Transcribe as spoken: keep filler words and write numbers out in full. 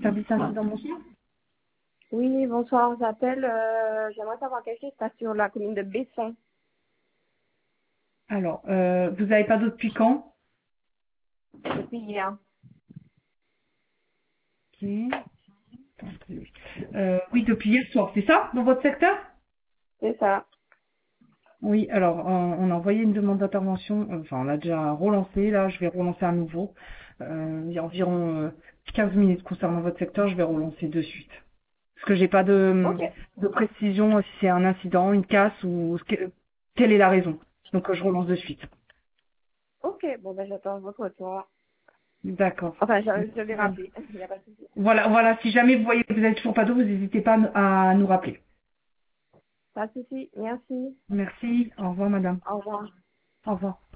service incident, bonsoir. Oui, bonsoir, j'appelle. Euh, J'aimerais savoir quelque chose qui se passe sur la commune de Besson. Alors, euh, vous n'avez pas d'autres depuis quand? Depuis hier. Ok. Euh, oui, depuis hier soir, c'est ça, dans votre secteur? C'est ça. Oui, alors, on, on a envoyé une demande d'intervention, euh, enfin, on l'a déjà relancé, là, je vais relancer à nouveau. Euh, il y a environ euh, quinze minutes concernant votre secteur, je vais relancer de suite. Parce que j'ai pas de, Ok. de précision euh, si c'est un incident, une casse ou ce que- quelle est la raison. Donc, euh, je relance de suite. Ok, bon, ben j'attends votre retour. D'accord. Enfin, je, je vais rappeler. Il n'y a pas de souci. Voilà, voilà, si jamais vous voyez que vous n'avez toujours pas d'eau, vous n'hésitez pas à nous à nous rappeler. Pas de souci. Merci. Merci, au revoir madame. Au revoir. Au revoir.